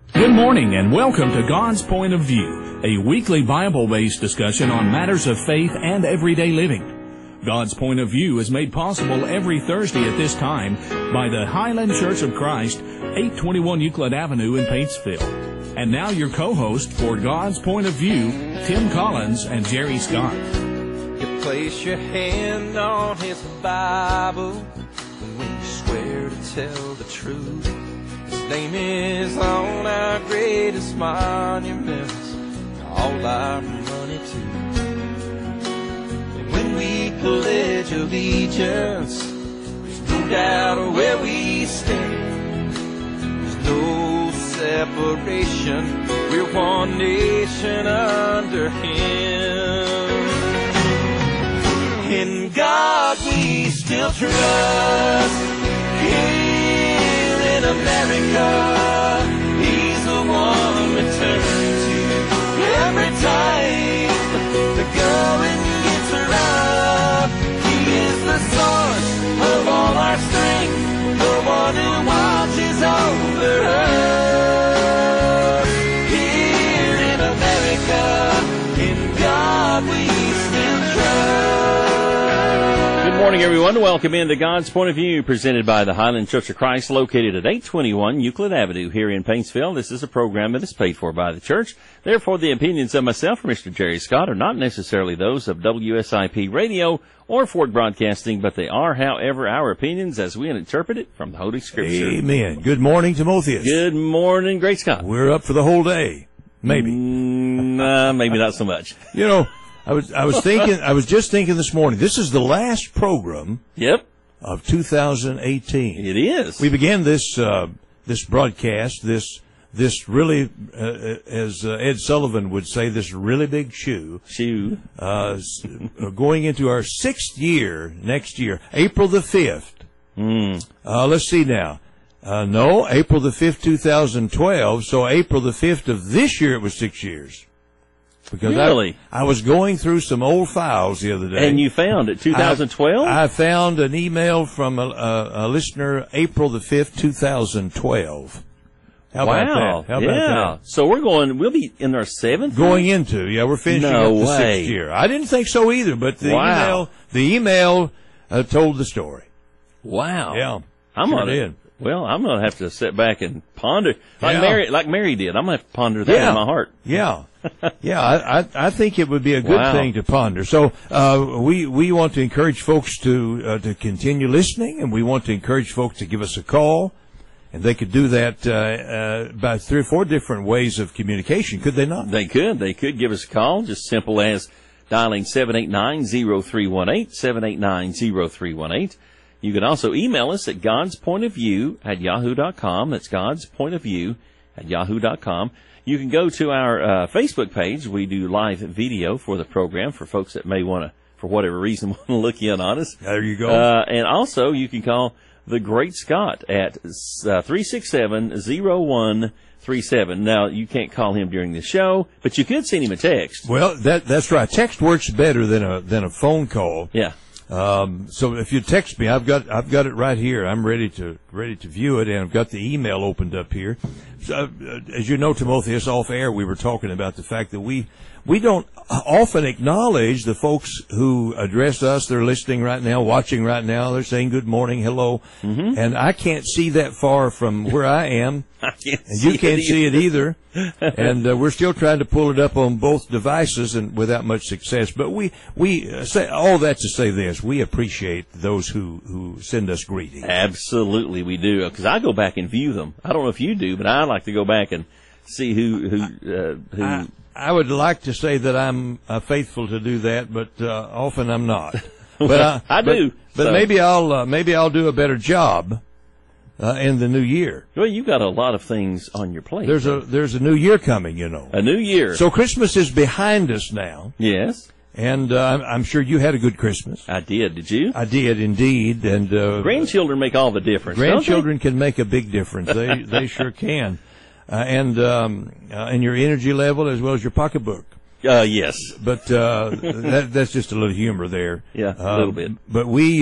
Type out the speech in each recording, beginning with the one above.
Good morning and welcome to God's Point of View, a weekly Bible-based discussion on matters of faith and everyday living. God's Point of View is made possible every Thursday at this time by the Highland Church of Christ, 821 Euclid Avenue in Paintsville. And now your co-host for God's Point of View, Tim Collins and Jerry Scott. You place your hand on His Bible when you swear to tell the truth. His name is on our greatest monuments, all our money too. And when we pledge allegiance, there's no doubt where we stand. There's no separation, we're one nation under Him. In God we still trust. Here in America, He's the one we turn to every time the going gets rough. He is the source of all our strength, the one who watches over us. Here in America, in God we still trust. Good morning, everyone. Welcome into God's Point of View, presented by the Highland Church of Christ, located at 821 Euclid Avenue here in Paintsville. This is a program that is paid for by the church. Therefore, the opinions of myself or Mr. Jerry Scott are not necessarily those of WSIP Radio or Ford Broadcasting, but they are, however, our opinions as we interpret it from the Holy Scripture. Amen. Good morning, Timotheus. Good morning, Great Scott. We're up for the whole day. Maybe. Maybe not so much. You know, I was just thinking this morning, this is the last program of 2018. It is. We began this broadcast, this really, as Ed Sullivan would say, this really big shoe. Going into our 6th year next year, April the 5th. Let's see now. No, April the 5th, 2012. So April the 5th of this year, it was 6 years. Because really? I was going through some old files the other day. And you found it, 2012? I found an email from a listener, April the 5th, 2012. How about that? How about that? So we'll be in our 7th? We're finishing up the 6th year. I didn't think so either, but the email told the story. Wow. Yeah. I'm going to have to sit back and ponder, like Mary did. I'm going to have to ponder that in my heart. Yeah. I think it would be a good thing to ponder. So, we want to encourage folks to continue listening, and we want to encourage folks to give us a call. And they could do that, by 3 or 4 different ways of communication, could they not? They could. They could give us a call, just simple as dialing 789-0318, 789-0318. You can also email us at godspointofview@yahoo.com. That's godspointofview@yahoo.com. You can go to our Facebook page. We do live video for the program for folks that may want to, for whatever reason, want to look in on us. There you go. And also, you can call the Great Scott at 367-0137. Now, you can't call him during the show, but you could send him a text. Well, that's right. Text works better than a phone call. Yeah. So if you text me, I've got it right here. I'm ready to view it, and I've got the email opened up here. So, as you know, Timotheus, off air, we were talking about the fact that we don't often acknowledge the folks who address us. They're listening right now, watching right now. They're saying good morning, hello. Mm-hmm. And I can't see that far from where I am. And you can't see it either. And we're still trying to pull it up on both devices and without much success. But we say all that to say this. We appreciate those who send us greetings. Absolutely, we do. Because I go back and view them. I don't know if you do, but I like to go back and see who. I would like to say that I'm faithful to do that, but often I'm not. But I do. But maybe I'll do a better job in the new year. Well, you've got a lot of things on your plate. There's a new year coming, you know. A new year. So Christmas is behind us now. Yes. And I'm sure you had a good Christmas. I did. Did you? I did indeed. And grandchildren make all the difference. Grandchildren can make a big difference. They sure can. And your energy level as well as your pocketbook. Yes. But that's just a little humor there. Yeah, a little bit. But we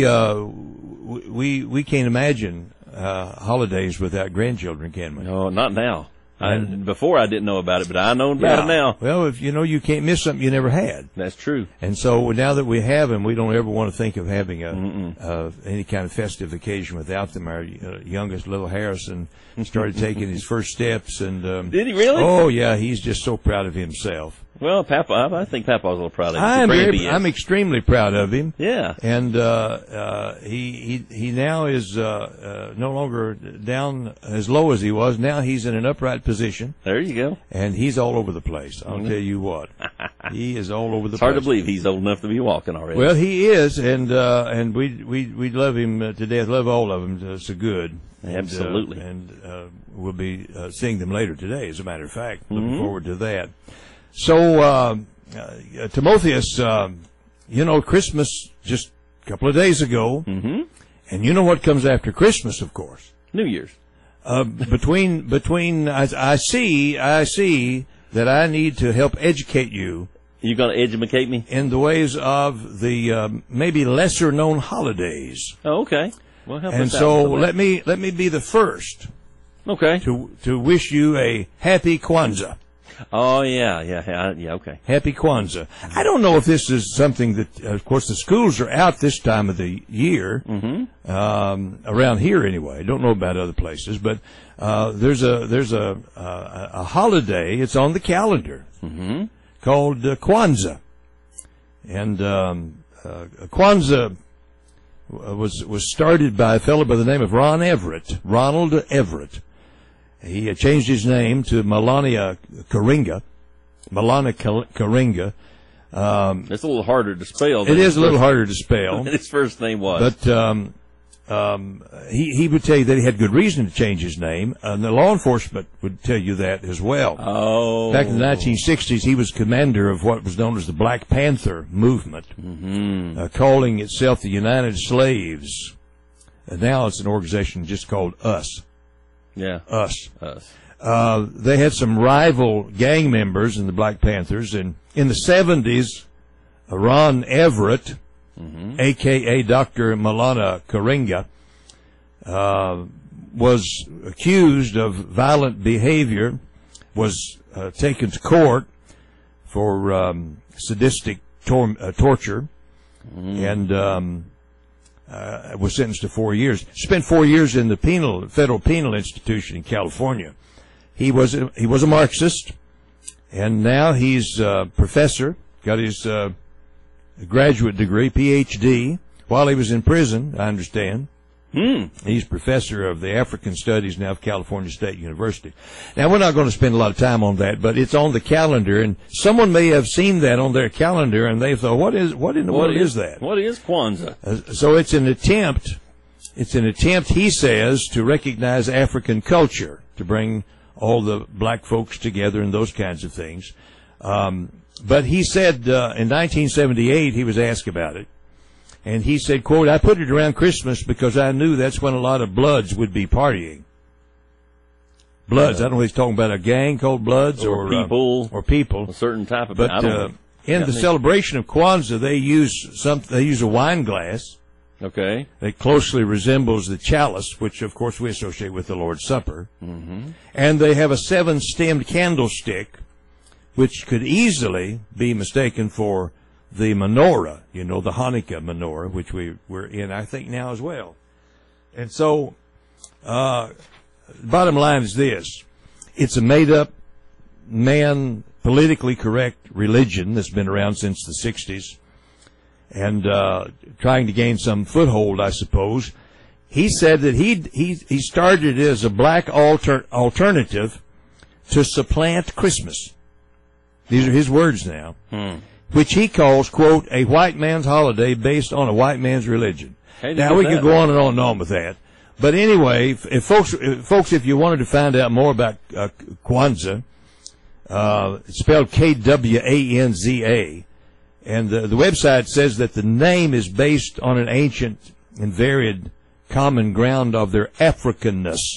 can't imagine holidays without grandchildren, can we? No, not now. Before I didn't know about it, but I know about it now. Well, if you can't miss something you never had. That's true. And so now that we have them, we don't ever want to think of having any kind of festive occasion without them. Our youngest, little Harrison, started taking his first steps, and did he really? Oh yeah, he's just so proud of himself. Well, I think Papa's a little proud of him. I'm extremely proud of him. Yeah. And he now is no longer down as low as he was. Now he's in an upright position. There you go. And he's all over the place. I'll tell you what. He is all over the place. It's hard to believe he's old enough to be walking already. Well, he is, and we love him to death. Love all of them so good. Absolutely. And we'll be seeing them later today, as a matter of fact. Looking forward to that. So, Timotheus, Christmas just a couple of days ago. Mm-hmm. And you know what comes after Christmas, of course? New Year's. Between I see that I need to help educate you. You going to educate me? In the ways of the maybe lesser known holidays. Oh, okay. Well, help us out. And so let me be the first. Okay. To wish you a happy Kwanzaa. Oh, yeah, okay. Happy Kwanzaa. I don't know if this is something that, of course, the schools are out this time of the year, around here anyway. I don't know about other places, but there's a holiday. It's on the calendar called Kwanzaa, and Kwanzaa was started by a fellow by the name of Ronald Everett. He changed his name to Maulana Karenga. It's a little harder to spell. It is a little harder to spell. His first name was. But he would tell you that he had good reason to change his name, and the law enforcement would tell you that as well. Oh. Back in the 1960s, he was commander of what was known as the Black Panther movement, calling itself the United Slaves. And now it's an organization just called US. Yeah. US. They had some rival gang members in the Black Panthers, and in the 70s, Ron Everett, a.k.a. Dr. Maulana Karenga, was accused of violent behavior, was taken to court for sadistic torture, and was sentenced to 4 years. Spent 4 years in the federal penal institution in California. He was a Marxist, and now he's a professor. Got his graduate degree, PhD, while he was in prison, I understand. He's professor of the African Studies now of California State University. Now, we're not going to spend a lot of time on that, but it's on the calendar, and someone may have seen that on their calendar, and they thought, what in the world is that? What is Kwanzaa? So it's an attempt, he says, to recognize African culture, to bring all the black folks together and those kinds of things. But he said in 1978, he was asked about it, and he said, quote, I put it around Christmas because I knew that's when a lot of Bloods would be partying. Bloods, I don't know if he's talking about a gang called Bloods or people. A certain type of, but in the celebration of Kwanzaa, they use a wine glass. Okay. That closely resembles the chalice, which of course we associate with the Lord's Supper. And they have a 7-stemmed candlestick, which could easily be mistaken for the menorah, the Hanukkah menorah, which we're in, I think, now as well. And so, bottom line is this. It's a made-up, politically correct religion that's been around since the 60s and trying to gain some foothold, I suppose. He said that he started it as a black alternative to supplant Christmas. These are his words now. Which he calls, quote, a white man's holiday based on a white man's religion. Now, we could go on and on with that. But anyway, if you wanted to find out more about Kwanzaa, it's spelled Kwanza, and the website says that the name is based on an ancient and varied common ground of their Africanness.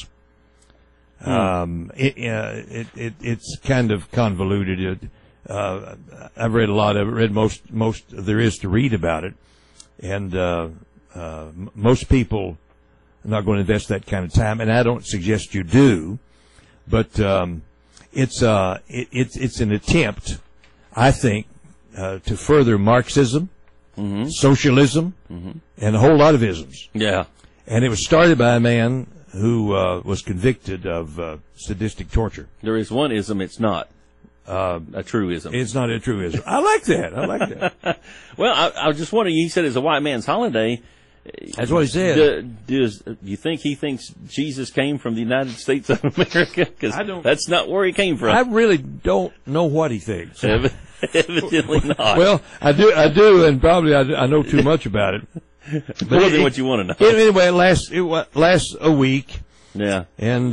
It's kind of convoluted. I've read a lot of it, read most there is to read about it, and most people are not going to invest that kind of time, and I don't suggest you do, but it's an attempt, I think, to further Marxism, socialism, and a whole lot of isms. Yeah. And it was started by a man who was convicted of sadistic torture. There is one ism, it's not a truism. It's not a truism. I like that. Well, I was just wondering, he said it's a white man's holiday. That's what he said. Do you think he thinks Jesus came from the United States of America? Because that's not where he came from. I really don't know what he thinks. Evidently not. Well, I do, and probably I know too much about it. But More than what you want to know. Anyway, it lasts a week. Yeah. And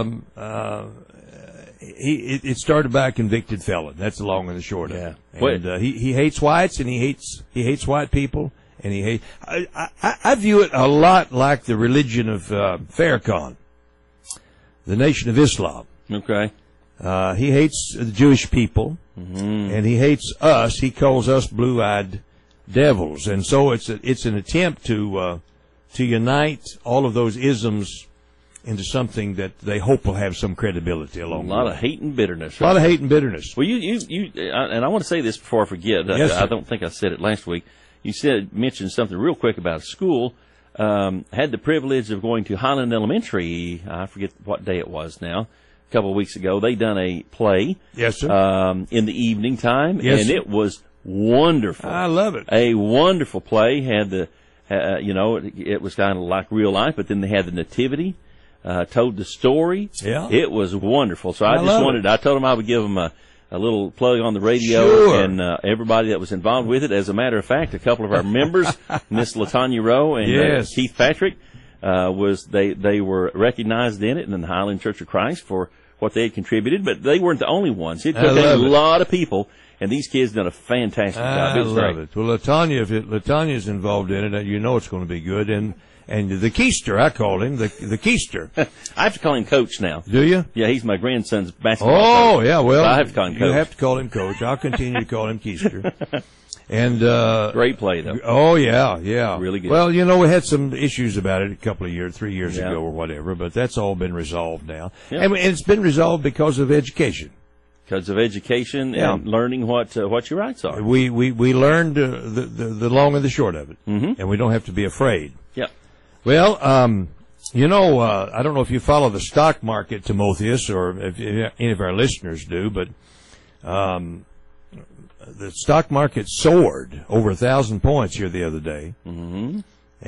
it started by a convicted felon. That's the long and the short of it. And he hates whites, and he hates white people, and he hates. I view it a lot like the religion of Farrakhan, the Nation of Islam. Okay. He hates the Jewish people, and he hates us. He calls us blue-eyed devils, and so it's an attempt to unite all of those isms into something that they hope will have some credibility along the way. A lot of hate and bitterness. A lot of hate and bitterness. Well, you and I want to say this before I forget. Yes, I don't think I said it last week. You mentioned something real quick about a school. Had the privilege of going to Highland Elementary. I forget what day it was now. A couple of weeks ago, they done a play. Yes, sir. In the evening time, yes, and sir. It was wonderful. I love it. A wonderful play. Had the, it was kind of like real life, but then they had the nativity. Told the story. Yeah. It was wonderful. So I told them I would give them a little plug on the radio, sure, and everybody that was involved with it. As a matter of fact, a couple of our members, Miss LaTanya Rowe and yes, Keith Patrick, they were recognized in it, and in the Highland Church of Christ for what they had contributed, but they weren't the only ones. It took a lot of people, and these kids done a fantastic job. I love it. Well, LaTanya's involved in it, you know it's going to be good, and the Keister, I call him, the Keister. I have to call him Coach now. Do you? Yeah, he's my grandson's basketball coach. Yeah, well, so I have to call him Coach. You have to call him Coach. I'll continue to call him Keister. And great play, though. Oh, yeah. Really good. Well, we had some issues about it 3 years ago or whatever, but that's all been resolved now. Yeah. And it's been resolved because of education. Because of education and learning what your rights are. We learned the long and the short of it, and we don't have to be afraid. Yeah. Well, I don't know if you follow the stock market, Timotheus, or if any of our listeners do, but the stock market soared over 1,000 points here the other day, and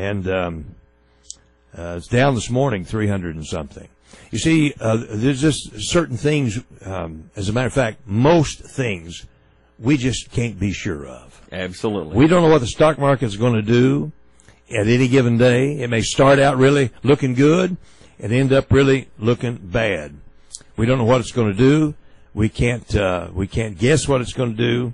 it's down this morning 300 and something. You see, there's just certain things. As a matter of fact, most things we just can't be sure of. Absolutely, we don't know what the stock market is going to do at any given day. It may start out really looking good and end up really looking bad. We don't know what it's going to do. We can't guess what it's going to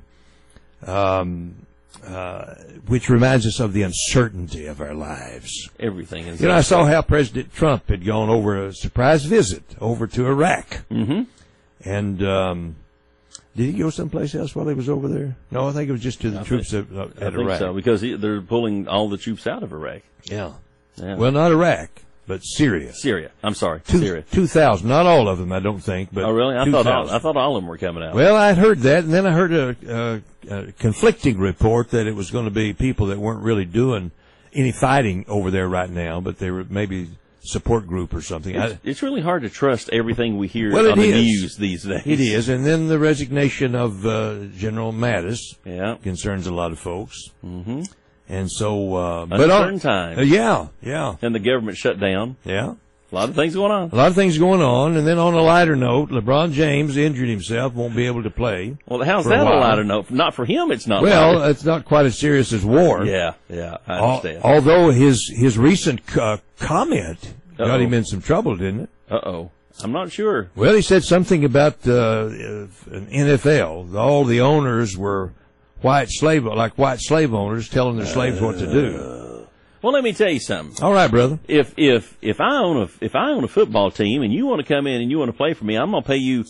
do. Which reminds us of the uncertainty of our lives. Everything is. I saw how President Trump had gone over a surprise visit over to Iraq. Mm-hmm. And did he go someplace else while he was over there? No, I think it was just to the troops at Iraq. I think so, because they're pulling all the troops out of Iraq. Yeah. Well, not Iraq, but Syria. I'm sorry, Syria. 2,000. Not all of them, I don't think. But oh, really? I thought all of them were coming out. Well, I'd heard that, and then I heard a conflicting report that it was going to be people that weren't really doing any fighting over there right now, but they were maybe support group or something. It's really hard to trust everything we hear on the news these days. It is, and then the resignation of General Mattis concerns a lot of folks. Mm-hmm. And so, uncertain times. Yeah. And the government shut down. Yeah. A lot of things going on. And then on a lighter note, LeBron James injured himself, won't be able to play. Well, how's that a lighter note? Not for him, it's not. Well, lighter. It's not quite as serious as war. Yeah, I understand. Although his recent comment got him in some trouble, didn't it? Uh-oh. I'm not sure. Well, he said something about an NFL. All the owners were white slave owners telling their slaves what to do. Well, let me tell you something. All right, brother. If I own a football team and you want to come in and you want to play for me, I'm going to pay you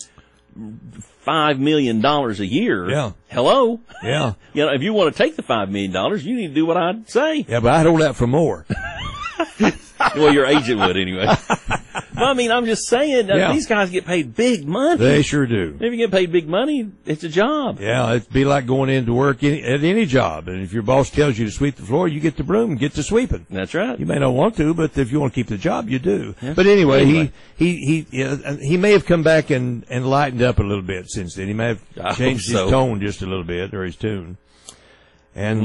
$5 million a year. Yeah. Hello. Yeah. If you want to take the $5 million, you need to do what I say. Yeah, but I'd hold out for more. Well, your agent would anyway. Well, I mean, I'm just saying, Yeah. these guys get paid big money. They sure do. If you get paid big money, it's a job. Yeah, it'd be like going into work at any job. And if your boss tells you to sweep the floor, you get the broom and get to sweeping. That's right. You may not want to, but if you want to keep the job, you do. Yeah. But anyway, he may have come back and lightened up a little bit since then. He may have I changed hope so. his tone just a little bit, or his tune. And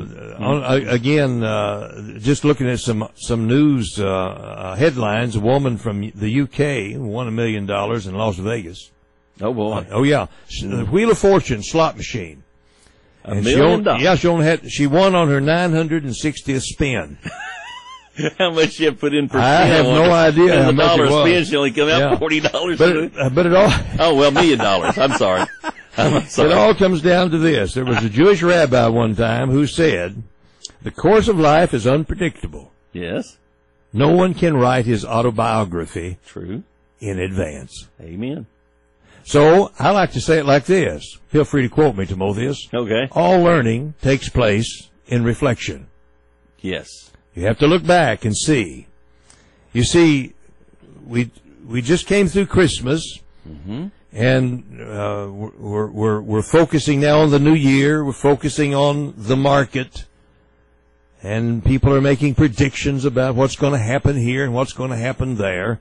just looking at some news headlines, a woman from the UK won $1 million in Las Vegas. Oh, boy. Oh yeah, the Wheel of Fortune slot machine. $1 million. She won on her 960th spin. How much she have put in per I spin? have no idea And how the much dollar it was. spin, she only come out Yeah. $40. But it all Oh, well, $1 million. I'm sorry. I'm sorry. it all comes down to this. There was a Jewish rabbi one time who said, "The course of life is unpredictable. Yes. No one can write his autobiography True. in advance." Amen. So I like to say it like this. Feel free to quote me, Timotheus. Okay. All learning takes place in reflection. Yes. You have to look back and see. You see, we just came through Christmas, and we're focusing now on the new year. We're focusing on the market, and people are making predictions about what's going to happen here and what's going to happen there.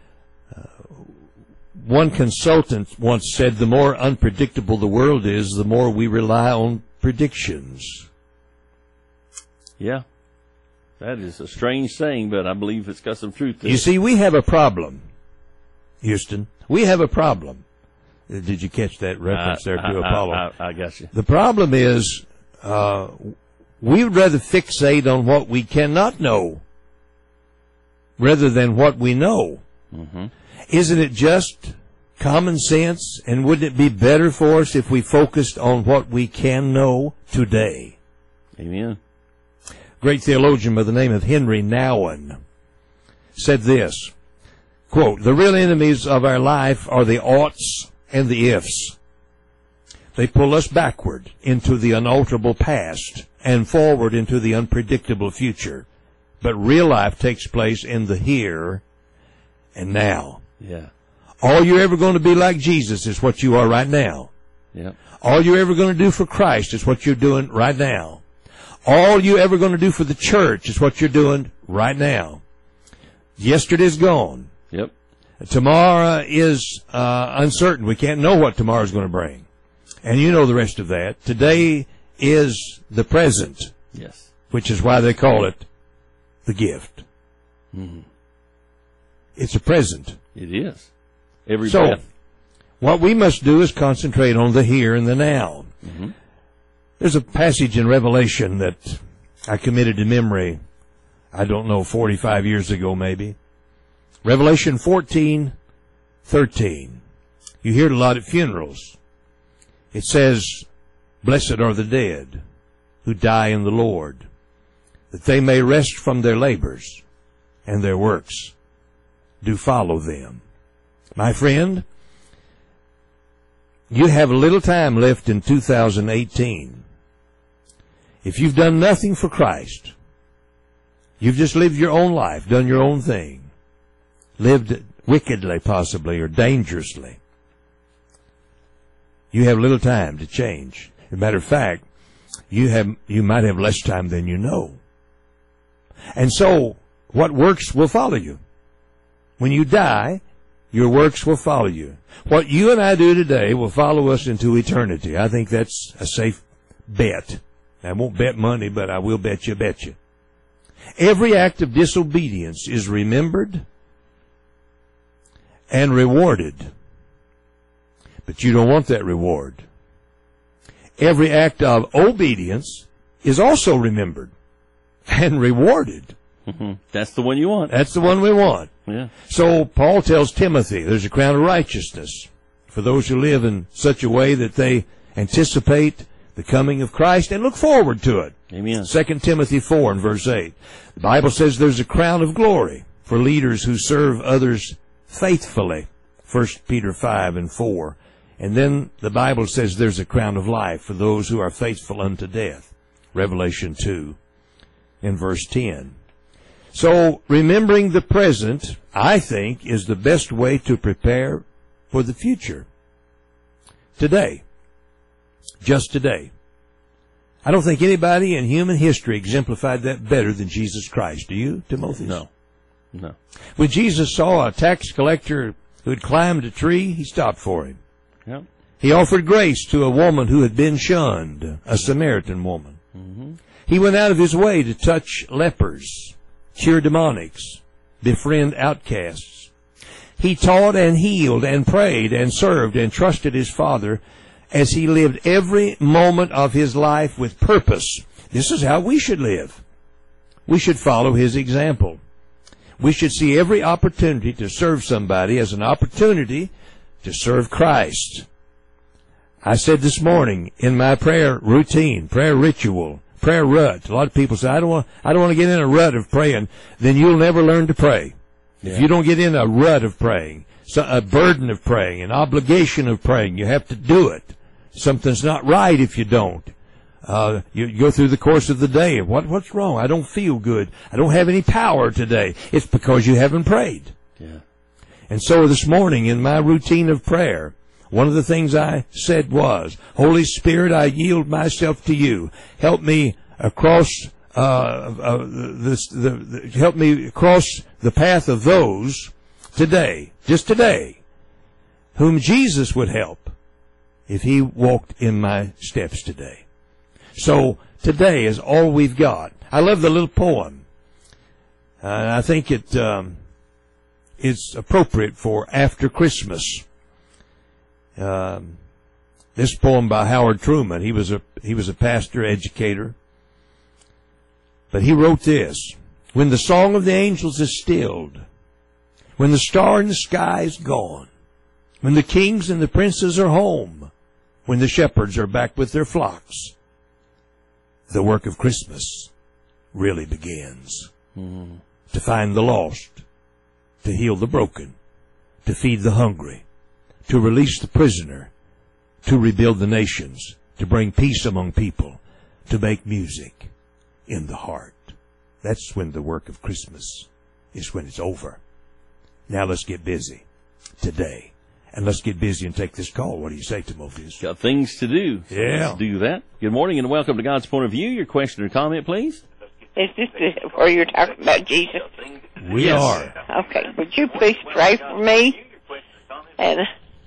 One consultant once said, "The more unpredictable the world is, the more we rely on predictions." Yeah. That is a strange saying, but I believe it's got some truth to it. You see, we have a problem, Houston. We have a problem. Did you catch that reference there to Apollo? I got you. The problem is we would rather fixate on what we cannot know rather than what we know. Mm-hmm. Isn't it just common sense? And wouldn't it be better for us if we focused on what we can know today? Amen. Great theologian by the name of Henry Nouwen said this, quote, "The real enemies of our life are the oughts and the ifs. They pull us backward into the unalterable past and forward into the unpredictable future. But real life takes place in the here and now. Yeah. All you're ever going to be like Jesus is what you are right now. Yeah. All you're ever going to do for Christ is what you're doing right now. All you're ever going to do for the church is what you're doing right now. Yesterday's gone. Yep. Tomorrow is uncertain. We can't know what tomorrow's going to bring. And you know the rest of that. Today is the present, Yes. which is why they call it the gift. Mm-hmm. It's a present. It is. Every So, breath. what we must do is concentrate on the here and the now. Mm-hmm. There's a passage in Revelation that I committed to memory, 45 years ago maybe. Revelation 14:13. You hear it a lot at funerals. It says, "Blessed are the dead who die in the Lord, that they may rest from their labors, and their works do follow them." My friend, you have little time left in 2018. If you've done nothing for Christ, you've just lived your own life, done your own thing, lived wickedly possibly or dangerously, you have little time to change. As a matter of fact, you might have less time than you know. And so, what works will follow you. When you die, your works will follow you. What you and I do today will follow us into eternity. I think that's a safe bet. I won't bet money, but I will bet you. Every act of disobedience is remembered and rewarded. But you don't want that reward. Every act of obedience is also remembered and rewarded. Mm-hmm. That's the one you want. That's the one we want. Yeah. So Paul tells Timothy there's a crown of righteousness for those who live in such a way that they anticipate the coming of Christ and look forward to it. Amen. 2 Timothy 4 and verse 8. The Bible says there's a crown of glory for leaders who serve others faithfully. 1 Peter 5 and 4. And then the Bible says there's a crown of life for those who are faithful unto death. Revelation 2 and verse 10. So remembering the present, I think, is the best way to prepare for the future. Today. Just today. I don't think anybody in human history exemplified that better than Jesus Christ. Do you, Timothy? No. When Jesus saw a tax collector who had climbed a tree, he stopped for him. Yep. He offered grace to a woman who had been shunned, a Samaritan woman. Mm-hmm. He went out of his way to touch lepers, cure demonics, befriend outcasts. He taught and healed and prayed and served and trusted his Father as he lived every moment of his life with purpose. This is how we should live. We should follow his example. We should see every opportunity to serve somebody as an opportunity to serve Christ. I said this morning in my prayer routine, prayer ritual, prayer rut. A lot of people say, I don't want to get in a rut of praying. Then you'll never learn to pray. Yeah. If you don't get in a rut of praying, a burden of praying, an obligation of praying, you have to do it. Something's not right if you don't. You go through the course of the day. What's wrong? I don't feel good. I don't have any power today. It's because you haven't prayed. Yeah. And so this morning in my routine of prayer, one of the things I said was, Holy Spirit, I yield myself to you. Help me across help me across the path of those today, just today, whom Jesus would help if he walked in my steps today. So today is all we've got. I love the little poem. I think it's appropriate for after Christmas. This poem by Howard Truman. He was a pastor, educator. But he wrote this: when the song of the angels is stilled, when the star in the sky is gone, when the kings and the princes are home, when the shepherds are back with their flocks, the work of Christmas really begins. Mm-hmm. To find the lost, to heal the broken, to feed the hungry, to release the prisoner, to rebuild the nations, to bring peace among people, to make music in the heart. That's when the work of Christmas is, when it's over. Now let's get busy today. And let's get busy and take this call. What do you say, Timotheus? Got things to do. So yeah. Let's do that. Good morning and welcome to God's Point of View. Your question or comment, please? Is this where you're talking about Jesus? We are. Okay. Would you please pray for me? And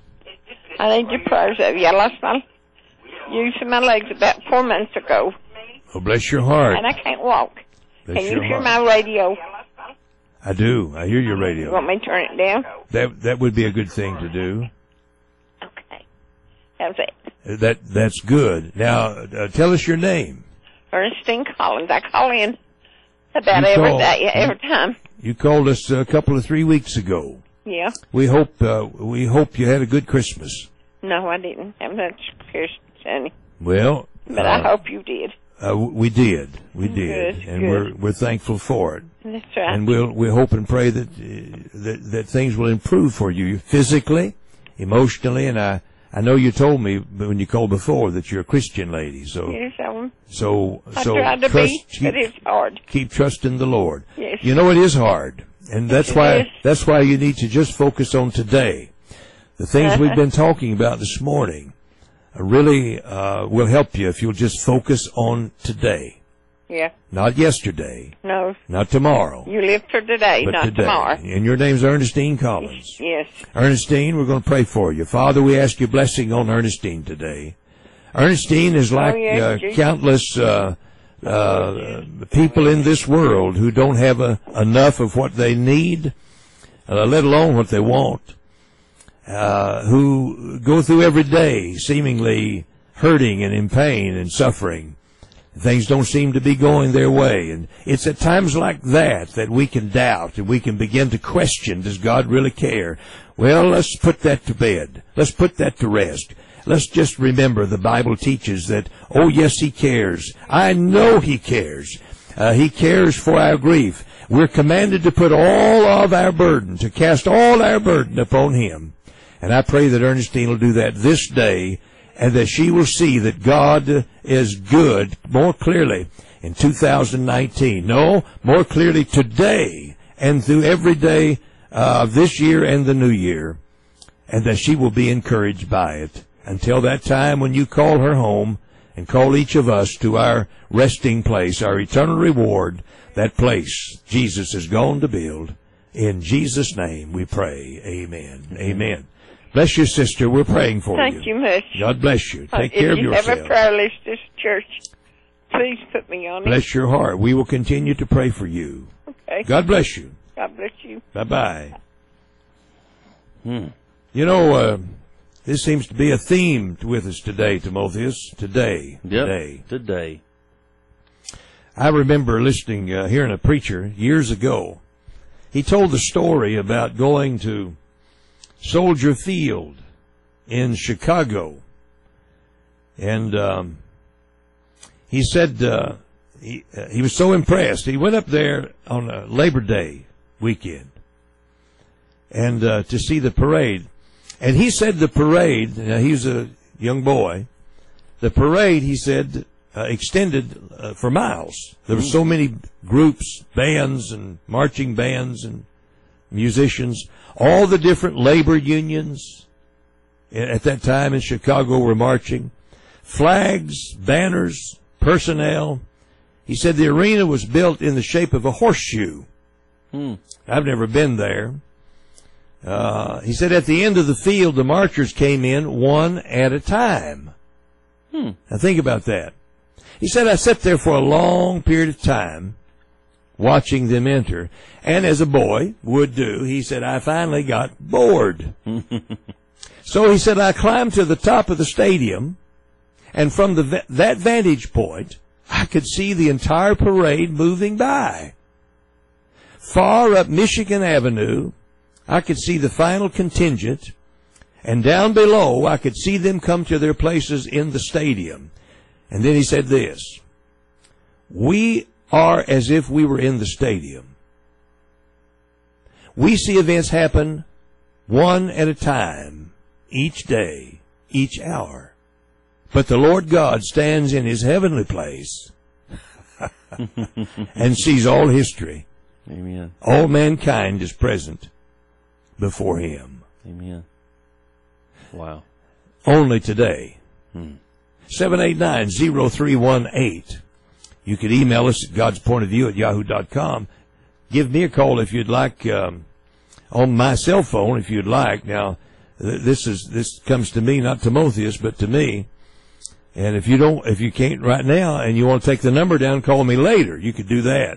I need your prayers. I lost my use of my legs about 4 months ago. Oh, bless your heart. And I can't walk. Bless Can you hear heart. my radio? I do. I hear your radio. You want me to turn it down? That would be a good thing to do. Okay. How's it? That's good. Now, tell us your name. Ernestine Collins. I call in about every time. You called us a couple of 3 weeks ago. Yeah. We hope you had a good Christmas. No, I didn't have much Christmas. Well, but I hope you did. We did, Good, and good. we're thankful for it. That's right. And we hope and pray that things will improve for you physically, emotionally, and I know you told me when you called before that you're a Christian lady. So yes, I tried to be, but it's hard. Keep trusting the Lord. Yes. You know it is hard, and that's why you need to just focus on today. The things we've been talking about this morning really will help you if you'll just focus on today. Yeah. Not yesterday. No. Not tomorrow. You live for today, but not today. tomorrow. And your name's Ernestine Collins. Yes. Ernestine, we're going to pray for you. Father, we ask your blessing on Ernestine today. Ernestine is like countless people in this world who don't have enough of what they need, let alone what they want. Who go through every day seemingly hurting and in pain and suffering. Things don't seem to be going their way. And it's at times like that we can doubt and we can begin to question, does God really care? Well, let's put that to bed. Let's put that to rest. Let's just remember the Bible teaches that, oh yes, He cares. I know He cares. He cares for our grief. We're commanded to put all of our burden, to cast all our burden upon Him. And I pray that Ernestine will do that this day, and that she will see that God is good more clearly in 2019. No, more clearly today and through every day of this year and the new year, and that she will be encouraged by it. Until that time when you call her home and call each of us to our resting place, our eternal reward, that place Jesus is going to build. In Jesus' name we pray. Amen. Amen. Bless you, sister. We're praying for you. Thank you much. God bless you. Take care of yourself. If you have a prayer list this church, please put me on it. Bless your heart. We will continue to pray for you. Okay. God bless you. God bless you. Bye-bye. You know, this seems to be a theme with us today, Timotheus. Today. Today. I remember listening, hearing a preacher years ago. He told the story about going to Soldier Field in Chicago. And he said he was so impressed. He went up there on a Labor Day weekend and to see the parade. And he said the parade, he was a young boy, the parade, he said, extended for miles. There were so many groups, bands and marching bands and musicians. All the different labor unions at that time in Chicago were marching. Flags, banners, personnel. He said the arena was built in the shape of a horseshoe. I've never been there. He said at the end of the field, the marchers came in one at a time. Now think about that. He said, I sat there for a long period of time watching them enter. And as a boy would do, he said, I finally got bored. So he said, I climbed to the top of the stadium, and from that vantage point, I could see the entire parade moving by. Far up Michigan Avenue, I could see the final contingent, and down below, I could see them come to their places in the stadium. And then he said this, we are as if we were in the stadium. We see events happen one at a time, each day, each hour. But the Lord God stands in his heavenly place and sees all history. Amen. All mankind is present before him. Amen. Wow. Only today. 789-0318. You could email us at godspointofview@yahoo.com. Give me a call if you'd like, on my cell phone if you'd like. Now, this comes to me, not Timotheus, but to me. And if you can't right now and you want to take the number down, call me later. You could do that.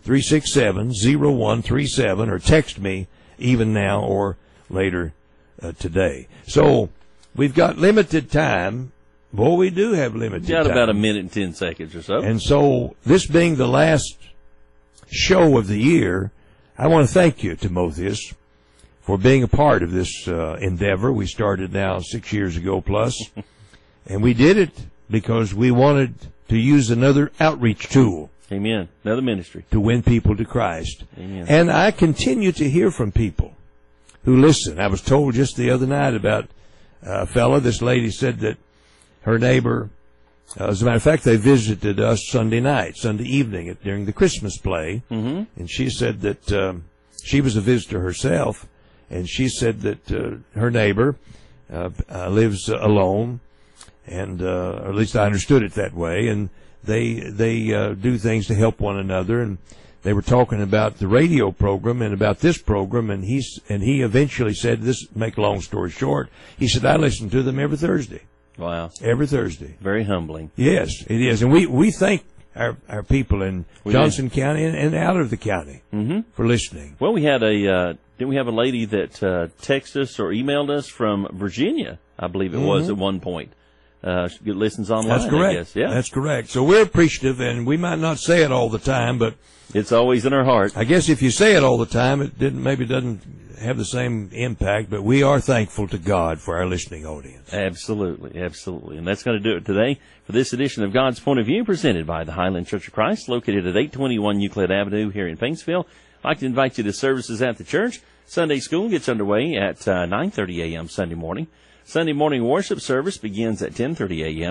367-0137, or text me even now or later today. So we've got limited time. Well, we do have limited time. Got about a minute and 10 seconds or so. And so, this being the last show of the year, I want to thank you, Timotheus, for being a part of this endeavor. We started now 6 years ago plus, and we did it because we wanted to use another outreach tool. Amen. Another ministry. To win people to Christ. Amen. And I continue to hear from people who listen. I was told just the other night about a fellow. This lady said that her neighbor, as a matter of fact, they visited us Sunday evening during the Christmas play. And she said that she was a visitor herself, and she said that her neighbor lives alone, and or at least I understood it that way, and they do things to help one another. And they were talking about the radio program and about this program, and he eventually said, this, make a long story short, he said, I listen to them every Thursday. Wow. Every Thursday. Very humbling. Yes, it is. And we thank our people in Johnson County and out of the county for listening. Well, we had didn't we have a lady that texted us or emailed us from Virginia, I believe it was at one point. She listens online. That's correct. I guess. Yeah. That's correct. So we're appreciative, and we might not say it all the time, but it's always in our heart. I guess if you say it all the time, it doesn't have the same impact, but we are thankful to God for our listening audience. Absolutely, absolutely. And that's going to do it today for this edition of God's Point of View, presented by the Highland Church of Christ, located at 821 Euclid Avenue here in Paintsville. I'd like to invite you to services at the church. Sunday school gets underway at 9:30 a.m. Sunday morning. Sunday morning worship service begins at 10:30 a.m.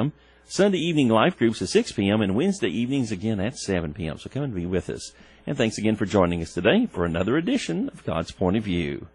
Sunday evening life groups at 6 p.m. and Wednesday evenings again at 7 p.m. So come and be with us. And thanks again for joining us today for another edition of God's Point of View.